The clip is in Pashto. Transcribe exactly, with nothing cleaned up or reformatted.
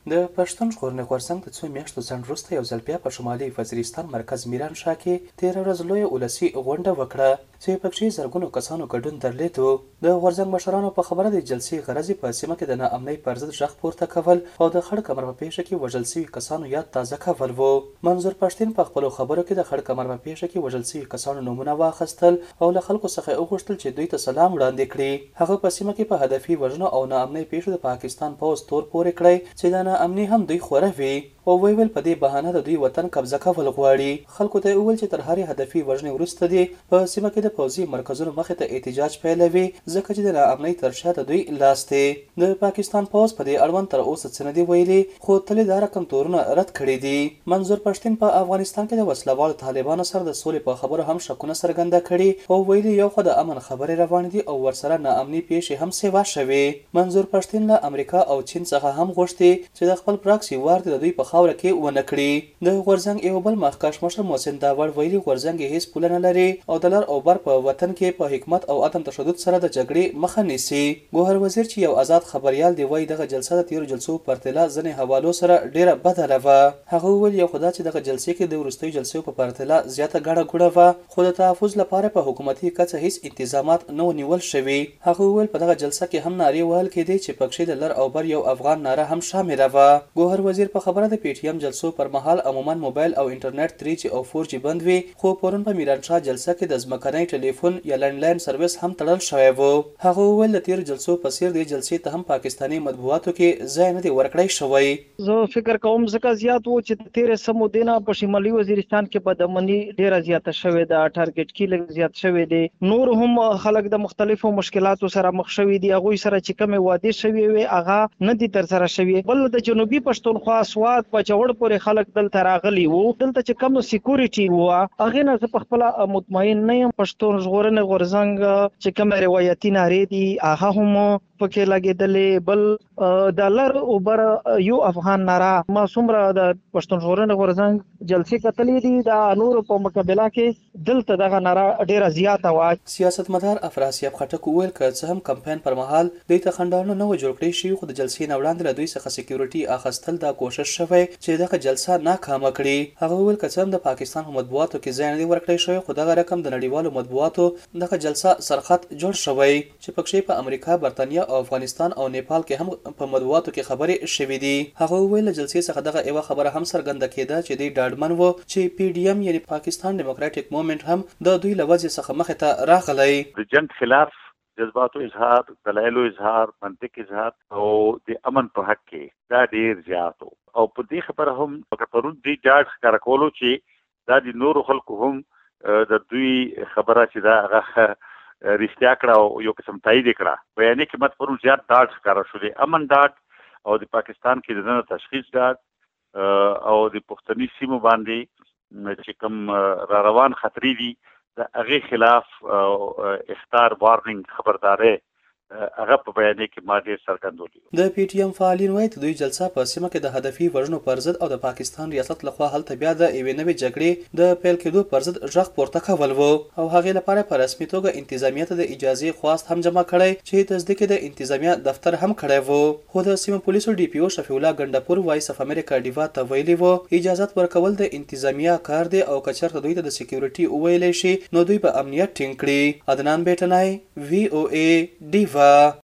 د پښتون ژغورنې غورځنګ د څو میاشتو ځنډ وروسته یو ځل بیا په شمالي وزیرستان مرکز میران شاه کې تېره ورځ لویه ولسي غونډه وکړه چې پکې زرګونو کسانو ګډون درلود. د غورځنګ مشرانو په خبره د جلسې غرض په سیمه کې د ناامنۍ پر ضد غږ پورته کول او د خړ کمر په پیښه کې وژل شوي کسانو یاد تازه کول و. منظور پښتین په خپلو خبرو کې د خړ کمر په پیښه کې وژل شوي کسانو نومونه واخیستل او له خلکو څخه وغوښتل چې دوی ته سلام وړاندې کړي. هغه په سیمه کې په هدفي وژنو او ناامنۍ پیښو د پاکستان پوځ تور پورې کړی چې د ناامنۍ هم دوی خوره وي او وی ویل په دې بهانه د دوی وطن قبضه کول غواړي. خلکو ته ویل چې تر هرې هدفي وژنې وروسته دي په سیمه کې د پوځي مرکزونو مخې ته احتجاج پیلوي ځکه چې د ناامنۍ تر شا د دوی لاس دی. د پاکستان پوځ په دې اړوند تر اوسه څه نه دي ویلي خو تلې دا رقم تورونه رد کړي دي. منظور پښتین په افغانستان کې د وسلوالو طالبانو سره د سولې په خبرو هم شکونه څرګنده کړي او ویلي یو خو د امن خبرې روانې دي او ورسره ناامنۍ پیښې هم سیوا شوي. منظور پښتین له امریکا او چین څخه هم غوښتي چې د خپل پراکسي وار د دوی په خاوره کې ونه کړي. د غورځنګ یو بل مخکښ مشر محسن داوړ ویلي غورځنګ هیڅ پوله نه لري او د لر او بر په وطن کې په حکمت او عدم تشدد سره د جګړې مخه نیسي. ګوهر وزیر چې یو آزاد خبريال دی وایي دغه جلسه د تیرو جلسو پرتله ځینې حوالو سره ډیره بدله وه. هغه وویل یو خدا چې دغه جلسې کې د وروستیو جلسو په پرتله زیاته ګڼه ګوڼه وه خو د تحفظ لپاره په حکومتي کچه هیڅ انتظامات نه و نیول شوي. هغه وویل په دغه جلسه کې هم نارې وهل کېدې چې پکښې د لر او بر یو افغان ناره هم شامله وه. ګوهر وزیر په خبره د پی ټی ایم جلسو پر مهال عموما موبایل او انټرنیټ تری جی او فور جی بند وي خو پرون په میران شاه جلسه کې د ځمکنۍ ټلیفون یا لینډلاین سرویس هم تړل شوی و. هغه وویل د تیرو جلسو په څیر دې جلسې ته هم پاکستاني مطبوعاتو کې ځای نه دی ورکړی شوی. زه فکر کوم ځکه زیات و چې د تیرې سمو دینه په شمالي وزیرستان کې بدامني ډیره زیاته شوې ده، ټارګټ کې لږ زیات شوی دی. نور هم خلک د مختلفو مشکلاتو سره مخ شوي دي، هغوی سره چې کومې وعدې شوې وي هغه نه دي ترسره شوي. بل د جنوبي پښتونخوا سوات په جوړ پورې خلک دلته راغلي وو، دلته چې کوم سکیورټي وو هغې نه زه په خپله مطمئن نه یم. پښتون ژغورنې غورځنګ چې کوم روایتي نارې دي هغه هم پکې لګېدلې. بل د لر او بر یو افغان ناره ما څومره د پښتون ژغورنې غورځنګ جلسې کتلې دي د نورو په مقابله کې دلته دغه ناره ډیره زیاته وه. سیاستمدار افراسیاب خټک وویل که څه هم کمپاین پر مهال دوی ته خنډونه نه وه جوړ کړی شوي خو د جلسې نه وړاندې له دوی څخه سکیورټي اخیستل دا کوشش شوی چې دغه جلسه ناکامه کړي. هغه وویل که څه هم د پاکستان په مطبوعاتو کې ځای نه دی ورکړی شوی خو دغه رقم د نړیوالو مطبوعاتو دغه جلسه سرخط جوړ شوی چې پکښې په امریکا، برطانیه او افغانستان او نیپال کې هم په مطبوعاتو کې خبرې شوې دي. هغه وویل له جلسې څخه دغه یوه خبره هم څرګنده کېده چې دوی ډاډمن وو چې پی ډي ایم یعنې پاکستان ډیموکراټیک مومنټ هم د دوی له وضع څخه مخې ته راغلی. د جنګ خلاف جذباتو اظهار، دلایلو اظهار، منطق اظهار او د امن په حق کې دا ډیر زیات او په دې خبره هم پرون دوی ډاډ ښکاره کولو چې دا د نورو خلکو هم د دوی خبره چې دا هغه رښتیا کړه او یو قسم تایید یې کړه. بیانیه کې مت پرون زیات ډاډ ښکاره شو، د امن ډاډ او د پاکستان کې د دننه تشخیص ډاډ او د پښتني سیمو باندې چې کوم را روان خطرې دي د هغې خلاف اختار وارنینګ خبرداری هغه په بیانیه کې ما ډېر څرګندولي. د پی ټي ایم فعالین وایي د دوی جلسه په سیمه کې د هدفي وژنو پر ضد او د پاکستان ریاست لخوا هلته بیا د یوې نوې جګړې د پیل کېدو پر ضد غږ پورته کول و او هغې لپاره په رسمي توګه انتظامیه ته د اجازې خواست هم جمع کړی چې تصدیق یې د انتظامیه دفتر هم کړی و. خو د سیمه پولیسو ډي پي او شفیع الله ګنډپور وایس اف امریکا ډیوا ته ویلي و اجازت ورکول د انتظامیه کار دی او که چېرته دوی ته د سکیورټي وویلی شي نو دوی به امنیت ټینګ کړي. عدنان بیټنای، وی او ای، ډیوا.